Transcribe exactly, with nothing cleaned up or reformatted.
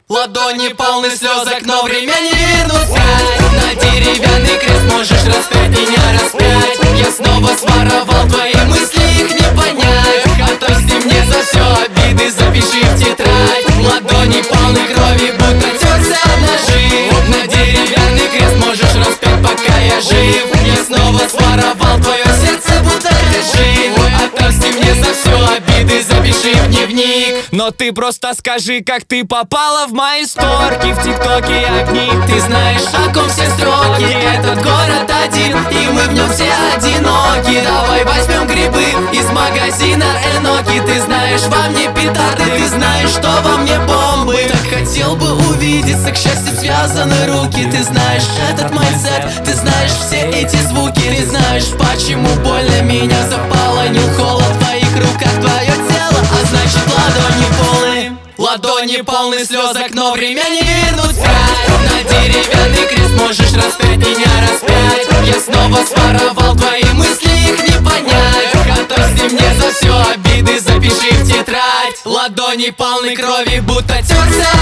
Ладони полны слезок, но время не вернуться. На деревянный крест можешь распять меня, распять. Я снова своровал твои мысли, их не понять. Отомсти мне за все обиды, запиши в тетрадь. Ладони полны крови, будто терся об ножи. На деревянный крест можешь распять, пока я жив. Я снова своровал твое сердце, будто кажи. Отомсти мне за все обиды, запиши в дневник. Но ты просто скажи, как ты попала в мои сторки, в тиктоке огни. Ты знаешь, о ком все строки. Этот город один, и мы в нем все одиноки. Давай возьмем грибы из магазина Эноки. Ты знаешь, во мне петарды, ты знаешь, что во мне бомбы. Так хотел бы увидеться, к счастью связаны руки. Ты знаешь этот майндсет, ты знаешь все эти звуки. Ты знаешь, почему больно меня заполонил холод в твоих руках, твое тело, а значит ладони полны. Ладони полны слезок, но время не вернуться. На деревянный крест можешь распять меня, распять. Я снова своровал твои мысли, их не понять. Отомсти мне за все обиды, запиши в тетрадь. Ладони полны крови, будто терся